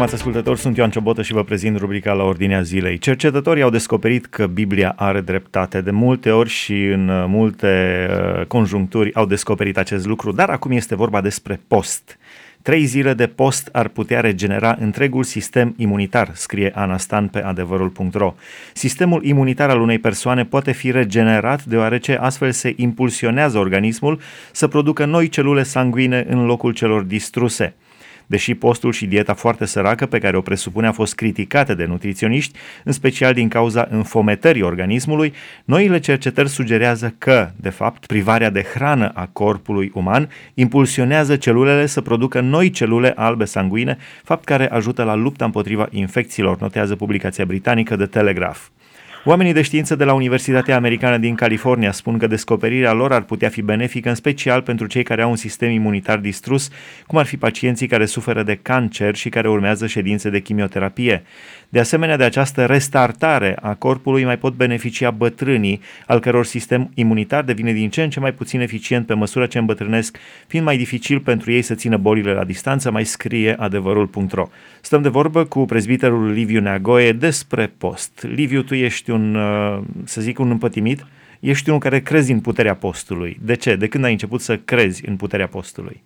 stimați ascultători, sunt Ioan Ciobotă și vă prezint rubrica La Ordinea Zilei. Cercetătorii au descoperit că Biblia are dreptate. De multe ori și în multe conjuncturi au descoperit acest lucru, dar acum este vorba despre post. 3 zile de post ar putea regenera întregul sistem imunitar, scrie Ana Stan pe adevărul.ro. Sistemul imunitar al unei persoane poate fi regenerat deoarece astfel se impulsionează organismul să producă noi celule sanguine în locul celor distruse. Deși postul și dieta foarte săracă pe care o presupune a fost criticate de nutriționiști, în special din cauza înfometării organismului, noile cercetări sugerează că, de fapt, privarea de hrană a corpului uman impulsionează celulele să producă noi celule albe sanguine, fapt care ajută la lupta împotriva infecțiilor, notează publicația britanică The Telegraph. Oamenii de știință de la Universitatea Americană din California spun că descoperirea lor ar putea fi benefică în special pentru cei care au un sistem imunitar distrus, cum ar fi pacienții care suferă de cancer și care urmează ședințe de chimioterapie. De asemenea, de această restartare a corpului mai pot beneficia bătrânii, al căror sistem imunitar devine din ce în ce mai puțin eficient pe măsură ce îmbătrânesc, fiind mai dificil pentru ei să țină bolile la distanță, mai scrie adevărul.ro. Stăm de vorbă cu prezbiterul Liviu Neagoe despre post. Liviu, tu ești un împătimit, ești unul care crezi în puterea postului. De ce? De când ai început să crezi în puterea postului?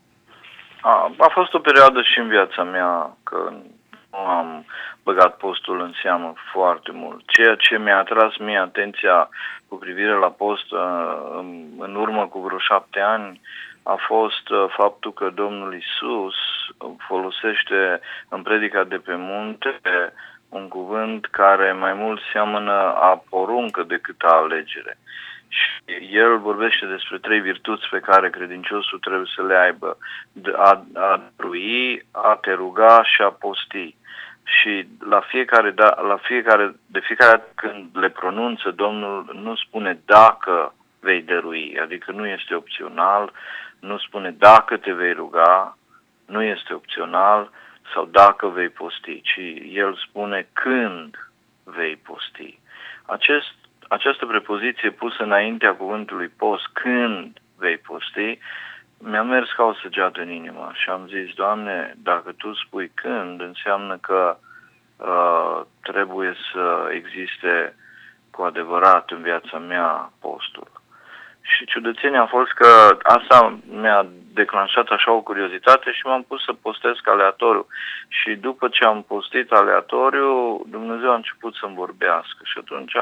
A fost o perioadă și în viața mea când nu am băgat postul în seamă foarte mult. Ceea ce mi-a atras mie atenția cu privire la post în urmă cu vreo 7 ani a fost faptul că Domnul Iisus folosește în predica de pe munte un cuvânt care mai mult seamănă a poruncă decât a alegere. Și el vorbește despre 3 virtuți pe care credinciosul trebuie să le aibă: a dărui, a te ruga și a posti. Și de fiecare dată când le pronunță, Domnul nu spune dacă vei dărui, adică nu este opțional, nu spune dacă te vei ruga, nu este opțional, sau dacă vei posti, ci el spune când vei posti. Această prepoziție pusă înaintea cuvântului post, când vei posti, mi-a mers ca o săgeată în inimă și am zis: Doamne, dacă Tu spui când, înseamnă că trebuie să existe cu adevărat în viața mea postul. Și ciudățenia a fost că asta mi-a declanșat așa o curiozitate și m-am pus să postesc aleatoriu. Și după ce am postit aleatoriu, Dumnezeu a început să-mi vorbească și atunci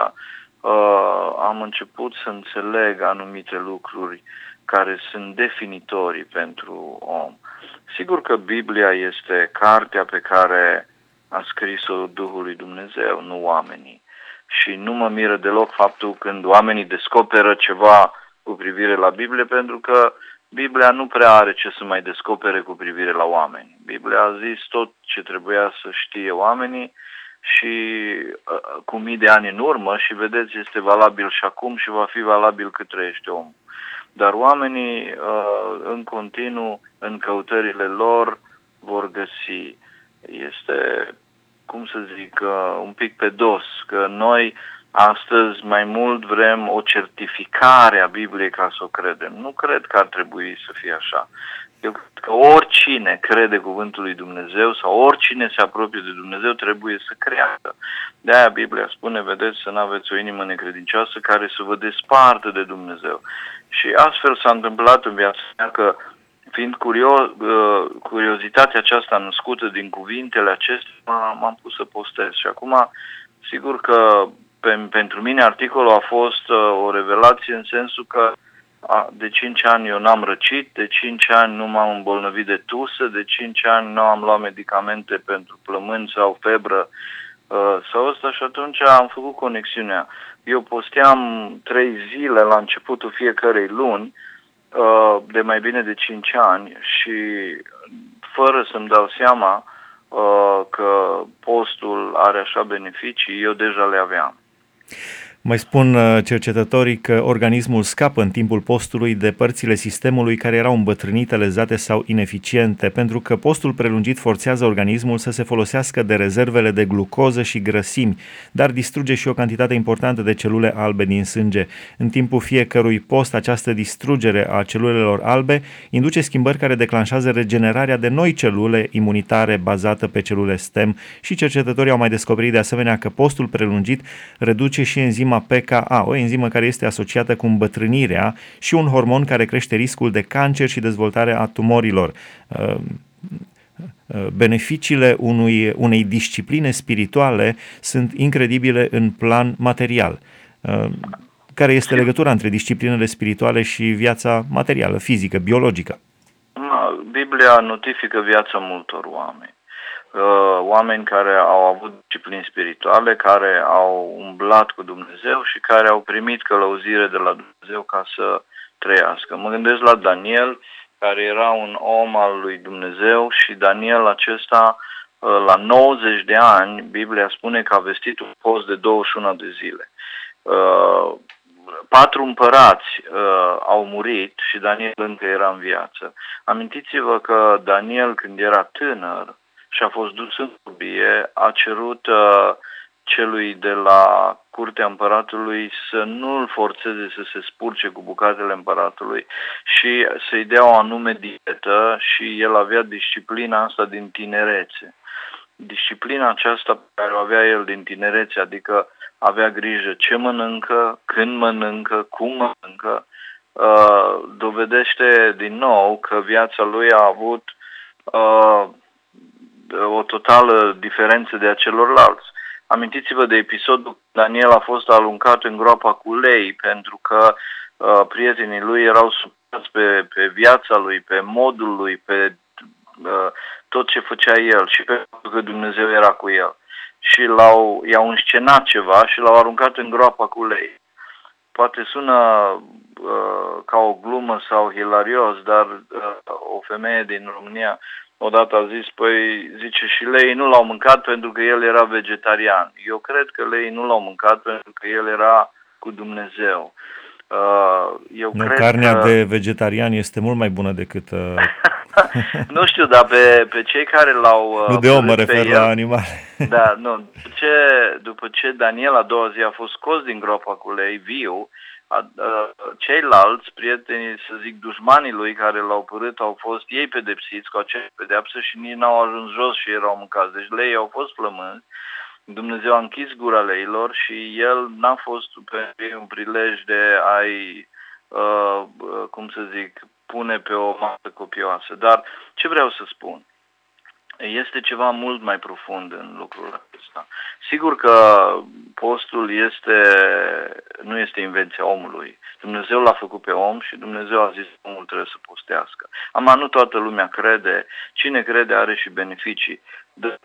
am început să înțeleg anumite lucruri care sunt definitorii pentru om. Sigur că Biblia este cartea pe care a scris-o Duhul lui Dumnezeu, nu oamenii. Și nu mă miră deloc faptul când oamenii descoperă ceva cu privire la Biblie, pentru că Biblia nu prea are ce să mai descopere cu privire la oameni. Biblia a zis tot ce trebuia să știe oamenii și cu mii de ani în urmă, și vedeți, este valabil și acum și va fi valabil cât trăiește omul. Dar oamenii în continuu, în căutările lor, vor găsi. Este, cum să zic, un pic pe dos, că noi astăzi mai mult vrem o certificare a Bibliei ca să o credem. Nu cred că ar trebui să fie așa. Eu cred că oricine crede cuvântul lui Dumnezeu sau oricine se apropie de Dumnezeu trebuie să creadă. De-aia Biblia spune, vedeți, să nu aveți o inimă necredincioasă care să vă despartă de Dumnezeu. Și astfel s-a întâmplat în viața mea că, fiind curiozitatea aceasta născută din cuvintele acestea, m-am pus să postez. Și acum, sigur că pentru mine articolul a fost o revelație în sensul că de 5 ani eu n-am răcit, de 5 ani nu m-am îmbolnăvit de tusă, de 5 ani nu am luat medicamente pentru plămâni sau febră sau ăsta, și atunci am făcut conexiunea. Eu posteam 3 zile la începutul fiecărei luni de mai bine de 5 ani și fără să-mi dau seama că postul are așa beneficii, eu deja le aveam. Mai spun cercetătorii că organismul scapă în timpul postului de părțile sistemului care erau îmbătrânite, lezate sau ineficiente, pentru că postul prelungit forțează organismul să se folosească de rezervele de glucoză și grăsimi, dar distruge și o cantitate importantă de celule albe din sânge. În timpul fiecărui post, această distrugere a celulelor albe induce schimbări care declanșează regenerarea de noi celule imunitare bazată pe celule stem și cercetătorii au mai descoperit de asemenea că postul prelungit reduce și enzima PKA, o enzimă care este asociată cu îmbătrânirea și un hormon care crește riscul de cancer și dezvoltarea a tumorilor. Beneficiile unei discipline spirituale sunt incredibile în plan material. Care este legătura între disciplinele spirituale și viața materială, fizică, biologică? Biblia notifică viața multor oameni. Oameni care au avut discipline spirituale, care au umblat cu Dumnezeu și care au primit călăuzire de la Dumnezeu ca să trăiască. Mă gândesc la Daniel, care era un om al lui Dumnezeu și Daniel acesta, la 90 de ani, Biblia spune că a vestit un post de 21 de zile. 4 împărați au murit și Daniel încă era în viață. Amintiți-vă că Daniel, când era tânăr și a fost dus în robie, a cerut celui de la curtea împăratului să nu-l forțeze să se spurce cu bucatele împăratului și să-i dea o anume dietă și el avea disciplina asta din tinerețe. Disciplina aceasta pe care o avea el din tinerețe, adică avea grijă ce mănâncă, când mănâncă, cum mănâncă, dovedește din nou că viața lui a avut o totală diferență de a celorlalți. Amintiți-vă de episodul Daniel a fost aruncat în groapa cu lei pentru că prietenii lui erau supărați pe viața lui, pe modul lui, pe tot ce făcea el și pe faptul că Dumnezeu era cu el. Și i-au înscenat ceva și l-au aruncat în groapa cu lei. Poate sună ca o glumă sau hilarios, dar o femeie din România odată a zis, zice, și leii nu l-au mâncat pentru că el era vegetarian. Eu cred că leii nu l-au mâncat pentru că el era cu Dumnezeu. Carnea de vegetarian este mult mai bună decât... Nu știu, dar pe cei care l-au... Nu de om, mă refer la animale. Da, nu. După ce Daniel a doua zi a fost scos din groapa cu lei viu, ceilalți prieteni, să zic, dușmanii lui care l-au părât, au fost ei pedepsiți cu aceeași pedeapsă și nici n-au ajuns jos și erau mâncați. Deci leii au fost flămânzi, Dumnezeu a închis gura leilor și el n-a fost pe un prilej de a-i, cum să zic, pune pe o masă copioasă. Dar ce vreau să spun? Este ceva mult mai profund în lucrul acesta. Sigur că postul nu este invenția omului. Dumnezeu l-a făcut pe om și Dumnezeu a zis că omul trebuie să postească. Nu toată lumea crede. Cine crede are și beneficii. Dar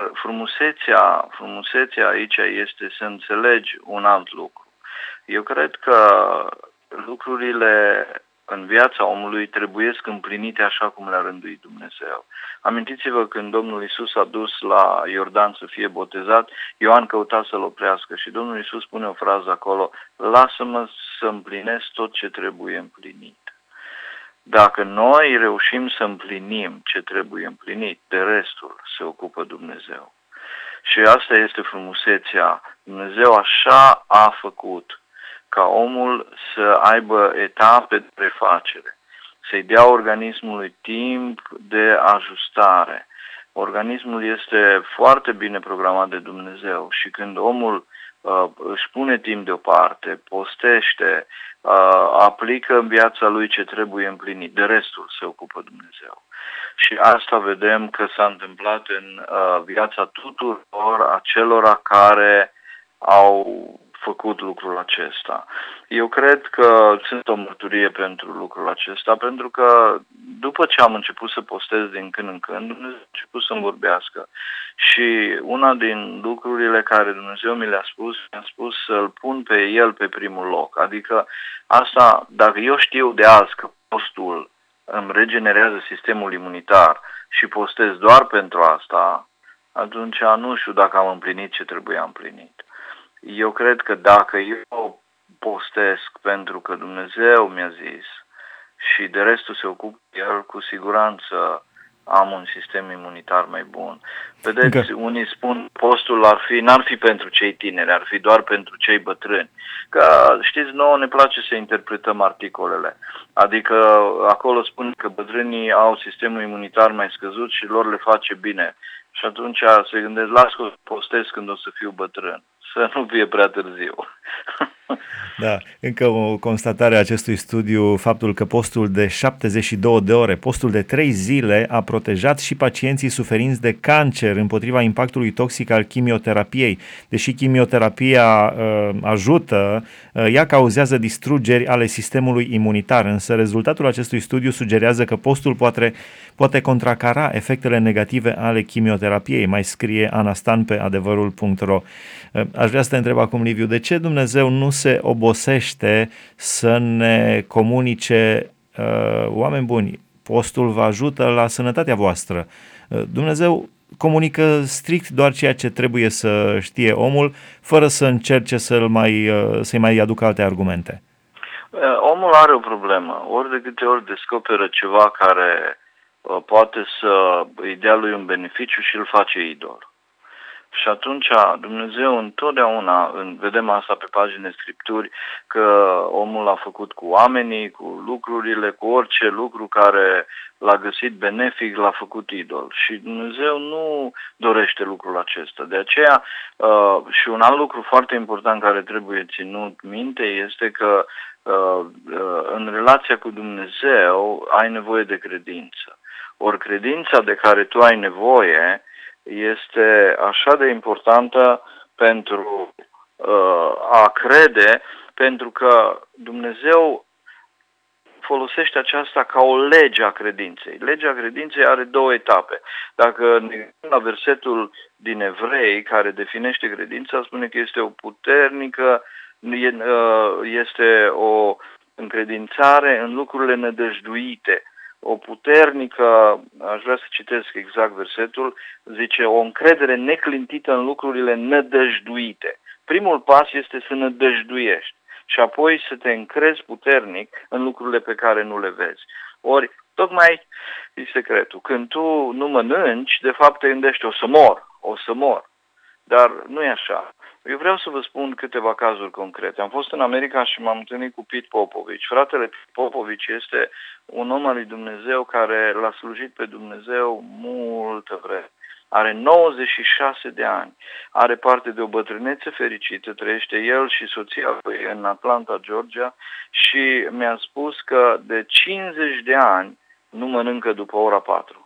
frumusețea aici este să înțelegi un alt lucru. Eu cred că lucrurile în viața omului trebuiesc împlinite așa cum le-a rânduit Dumnezeu. Amintiți-vă când Domnul Iisus a dus la Iordan să fie botezat, Ioan căuta să-l oprească și Domnul Iisus spune o frază acolo, lasă-mă să împlinesc tot ce trebuie împlinit. Dacă noi reușim să împlinim ce trebuie împlinit, de restul se ocupă Dumnezeu. Și asta este frumusețea. Dumnezeu așa a făcut ca omul să aibă etape de refacere, să-i dea organismului timp de ajustare. Organismul este foarte bine programat de Dumnezeu și când omul își pune timp deoparte, postește, aplică în viața lui ce trebuie împlinit, de restul se ocupă Dumnezeu. Și asta vedem că s-a întâmplat în viața tuturor acelora care au făcut lucrul acesta. Eu cred că sunt o mărturie pentru lucrul acesta, pentru că după ce am început să postez din când în când, Dumnezeu a început să-mi vorbească. Și una din lucrurile care Dumnezeu mi-a spus să-L pun pe El pe primul loc. Adică asta, dacă eu știu de azi că postul îmi regenerează sistemul imunitar și postez doar pentru asta, atunci nu știu dacă am împlinit ce trebuia împlinit. Eu cred că dacă eu postesc pentru că Dumnezeu mi-a zis și de restul se ocupă el, cu siguranță am un sistem imunitar mai bun. Vedeți, unii spun postul n-ar fi pentru cei tineri, ar fi doar pentru cei bătrâni. Că, știți, nouă ne place să interpretăm articolele. Adică acolo spun că bătrânii au sistemul imunitar mai scăzut și lor le face bine. Și atunci se gândesc, las că postez când o să fiu bătrân. Să nu fie prea târziu. Da, încă o constatare a acestui studiu, faptul că postul de 72 de ore, postul de 3 zile a protejat și pacienții suferinți de cancer împotriva impactului toxic al chimioterapiei. Deși chimioterapia ajută, ea cauzează distrugeri ale sistemului imunitar, însă rezultatul acestui studiu sugerează că postul poate contracara efectele negative ale chimioterapiei, mai scrie Ana Stan pe adevărul.ro. Aș vrea să te întreb acum, Liviu, de ce Dumnezeu nu se obosește să ne comunice, oameni buni, postul vă ajută la sănătatea voastră. Dumnezeu comunică strict doar ceea ce trebuie să știe omul, fără să încerce să-i mai aducă alte argumente. Omul are o problemă. Ori de câte ori descoperă ceva care poate să îi dea lui un beneficiu și îl face idol. Și atunci Dumnezeu întotdeauna, vedem asta pe pagine Scripturi, că omul a făcut cu oamenii, cu lucrurile, cu orice lucru care l-a găsit benefic, l-a făcut idol. Și Dumnezeu nu dorește lucrul acesta. De aceea, și un alt lucru foarte important care trebuie ținut minte este că în relația cu Dumnezeu ai nevoie de credință. Ori credința de care tu ai nevoie este așa de importantă pentru a crede, pentru că Dumnezeu folosește aceasta ca o lege a credinței. Legea credinței are 2 etape. Dacă ne gândim la versetul din Evrei, care definește credința, spune că este o puternică, este o încredințare în lucrurile nădăjduite. O puternică, aș vrea să citesc exact versetul, zice, o încredere neclintită în lucrurile nădăjduite. Primul pas este să nădăjduiești și apoi să te încrezi puternic în lucrurile pe care nu le vezi. Ori, tocmai e secretul. Când tu nu mănânci, de fapt te gândești, o să mor. Dar nu e așa. Eu vreau să vă spun câteva cazuri concrete. Am fost în America și m-am întâlnit cu Pete Popovich. Fratele Pete Popovich este un om al lui Dumnezeu care l-a slujit pe Dumnezeu multă vreme. Are 96 de ani, are parte de o bătrânețe fericită, trăiește el și soția lui în Atlanta, Georgia, și mi-a spus că de 50 de ani nu mănâncă după ora 4.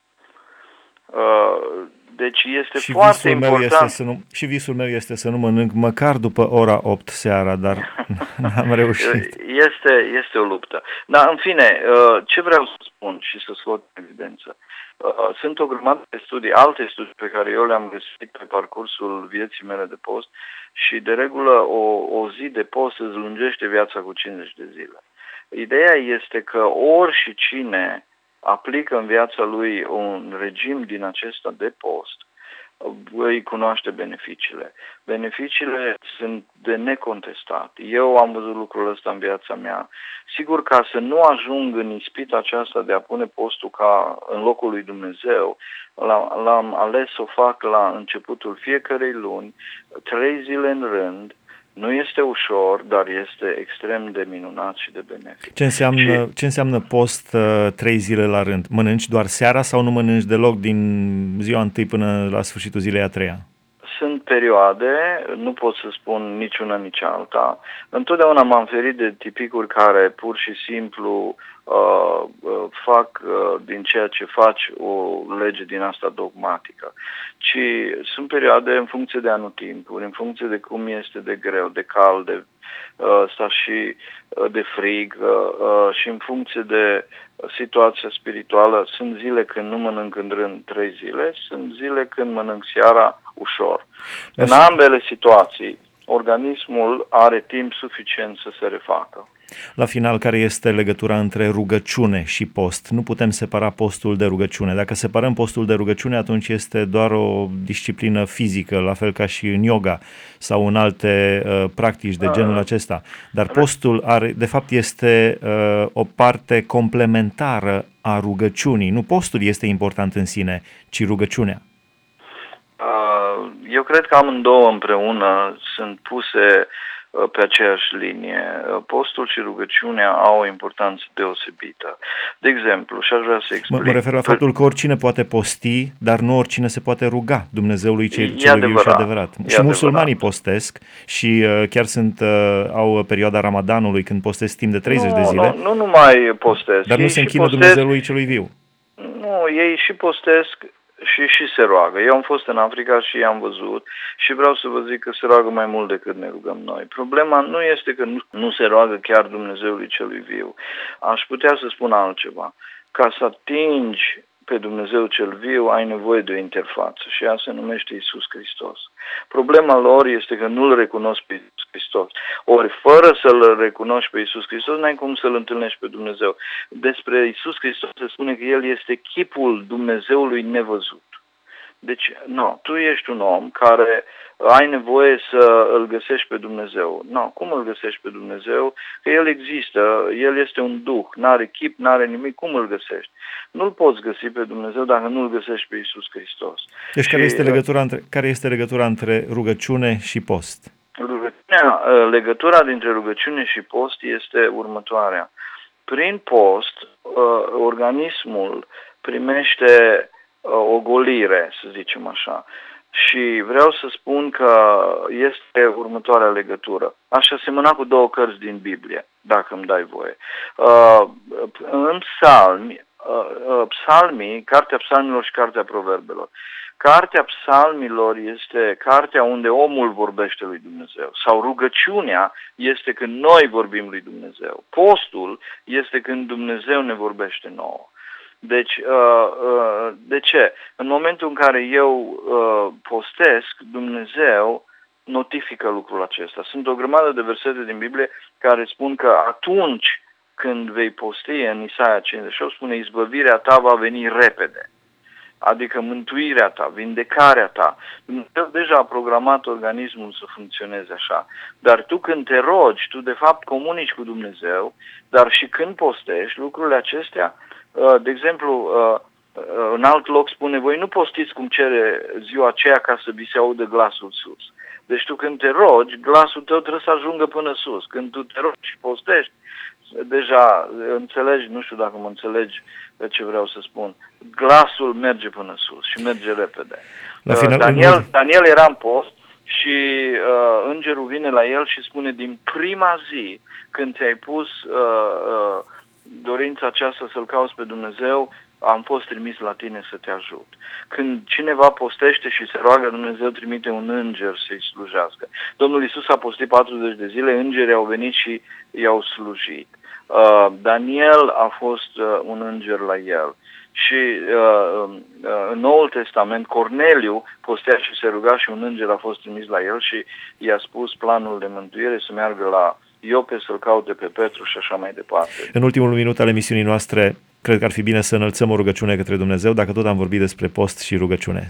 Deci este și foarte important. Și visul meu este să nu mănânc măcar după ora 8 seara, dar n-am reușit. Este o luptă. Dar, în fine, ce vreau să spun și să scot în evidență? Sunt o grămadă de studii, alte studii pe care eu le-am găsit pe parcursul vieții mele de post și, de regulă, o zi de post îți lungește viața cu 50 de zile. Ideea este că oricine aplică în viața lui un regim din acesta de post, îi cunoaște beneficiile. Beneficiile sunt de necontestat. Eu am văzut lucrul ăsta în viața mea. Sigur, ca să nu ajung în ispita aceasta de a pune postul ca în locul lui Dumnezeu, l-am ales să o fac la începutul fiecarei luni, 3 zile în rând. Nu este ușor, dar este extrem de minunat și de benefic. Ce înseamnă post 3 zile la rând? Mănânci doar seara sau nu mănânci deloc din ziua 1 până la sfârșitul zilei a 3-a? Sunt perioade, nu pot să spun nici una, nici alta. Întotdeauna m-am ferit de tipicuri care pur și simplu fac din ceea ce faci o lege din asta dogmatică. Ci sunt perioade în funcție de anotimpuri, în funcție de cum este de greu, de cald, și de frig și în funcție de situația spirituală. Sunt zile când nu mănânc în rând 3 zile, sunt zile când mănânc seara ușor. În ambele situații, organismul are timp suficient să se refacă. La final, care este legătura între rugăciune și post? Nu putem separa postul de rugăciune. Dacă separăm postul de rugăciune, atunci este doar o disciplină fizică, la fel ca și în yoga sau în alte practici de genul acesta. Dar postul de fapt este o parte complementară a rugăciunii. Nu postul este important în sine, ci rugăciunea. Eu cred că amândouă împreună sunt puse pe aceeași linie. Postul și rugăciunea au o importanță deosebită. De exemplu, și aș vrea să explic. Mă refer la faptul că oricine poate posti, dar nu oricine se poate ruga Dumnezeului celui viu și adevărat. Și musulmanii postesc și chiar au perioada Ramadanului când postesc timp de 30 de zile. Nu numai postesc. Dar nu se închină Dumnezeului celui viu. Nu, ei și postesc și se roagă. Eu am fost în Africa și i-am văzut și vreau să vă zic că se roagă mai mult decât ne rugăm noi. Problema nu este că nu se roagă chiar Dumnezeului celui viu. Aș putea să spun altceva. Ca să atingi pe Dumnezeu cel viu, ai nevoie de o interfață și ea se numește Iisus Hristos. Problema lor este că nu-L recunosc pe Iisus Hristos. Ori, fără să-L recunoști pe Iisus Hristos, n-ai cum să-L întâlnești pe Dumnezeu. Despre Iisus Hristos se spune că El este chipul Dumnezeului nevăzut. Deci, tu ești un om care ai nevoie să îl găsești pe Dumnezeu. Cum îl găsești pe Dumnezeu? Că El există, El este un duh, n-are chip, n-are nimic, cum îl găsești? Nu-L poți găsi pe Dumnezeu dacă nu-L găsești pe Iisus Hristos. Deci care este legătura între rugăciune și post? Legătura dintre rugăciune și post este următoarea. Prin post, organismul primește o golire, să zicem așa. Și vreau să spun că este următoarea legătură. Aș asemăna cu două cărți din Biblie, dacă îmi dai voie. În psalmii, Cartea Psalmilor și Cartea Proverbelor. Cartea Psalmilor este cartea unde omul vorbește lui Dumnezeu. Sau rugăciunea este când noi vorbim lui Dumnezeu. Postul este când Dumnezeu ne vorbește nouă. Deci, de ce? În momentul în care eu postesc, Dumnezeu notifică lucrul acesta. Sunt o grămadă de versete din Biblie care spun că atunci când vei posti, în Isaia 58 spune, izbăvirea ta va veni repede. Adică mântuirea ta, vindecarea ta. Dumnezeu deja a programat organismul să funcționeze așa. Dar tu când te rogi, tu de fapt comunici cu Dumnezeu, dar și când postești, lucrurile acestea, de exemplu, în alt loc spune, voi nu postiți cum cere ziua aceea ca să vi se audă glasul sus. Deci tu când te rogi, glasul tău trebuie să ajungă până sus. Când tu te rogi și postești, deja înțelegi, nu știu dacă mă înțelegi ce vreau să spun, glasul merge până sus și merge repede. Daniel era în post și îngerul vine la el și spune, din prima zi când ți-ai pus dorința aceasta să-L cauți pe Dumnezeu, am fost trimis la tine să te ajut. Când cineva postește și se roagă, Dumnezeu trimite un înger să-i slujească. Domnul Iisus a postit 40 de zile, îngerii au venit și i-au slujit. Daniel a fost un înger la el. Și în Noul Testament, Corneliu postea și se ruga și un înger a fost trimis la el și i-a spus planul de mântuire să meargă la Iope să-l caute pe Petru și așa mai departe. În ultimul minut al emisiunii noastre, cred că ar fi bine să înălțăm o rugăciune către Dumnezeu, dacă tot am vorbit despre post și rugăciune.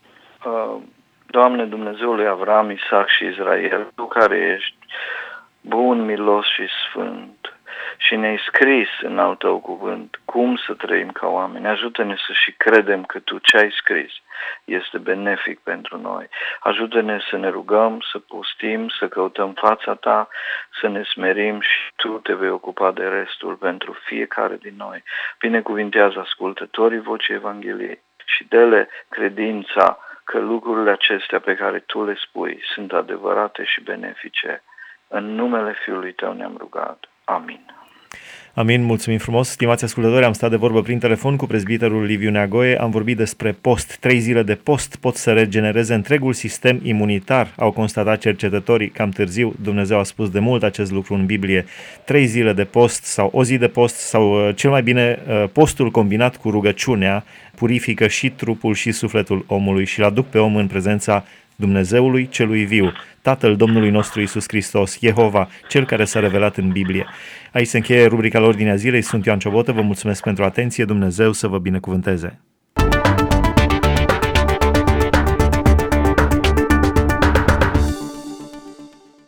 Doamne, Dumnezeul Avram, Isaac și Israel, Tu care ești bun, milos și sfânt și ne-ai scris în al Tău cuvânt cum să trăim ca oameni. Ajută-ne să și credem că Tu ce ai scris este benefic pentru noi. Ajută-ne să ne rugăm, să postim, să căutăm fața Ta, să ne smerim și Tu te vei ocupa de restul pentru fiecare din noi. Binecuvintează ascultătorii vocii Evangheliei și dă-le credința că lucrurile acestea pe care Tu le spui sunt adevărate și benefice. În numele Fiului Tău ne-am rugat. Amin. Amin, mulțumim frumos. Stimați ascultători, am stat de vorbă prin telefon cu prezbiterul Liviu Neagoe, am vorbit despre post. 3 zile de post pot să regenereze întregul sistem imunitar, au constatat cercetătorii cam târziu. Dumnezeu a spus de mult acest lucru în Biblie. 3 zile de post sau o zi de post sau cel mai bine postul combinat cu rugăciunea purifică și trupul și sufletul omului și îl aduc pe om în prezența Dumnezeului celui viu, Tatăl Domnului nostru Iisus Hristos, Jehova, Cel care s-a revelat în Biblie. Aici se încheie rubrica la Ordinea Zilei. Sunt Ioan Ciobotă, vă mulțumesc pentru atenție, Dumnezeu să vă binecuvânteze.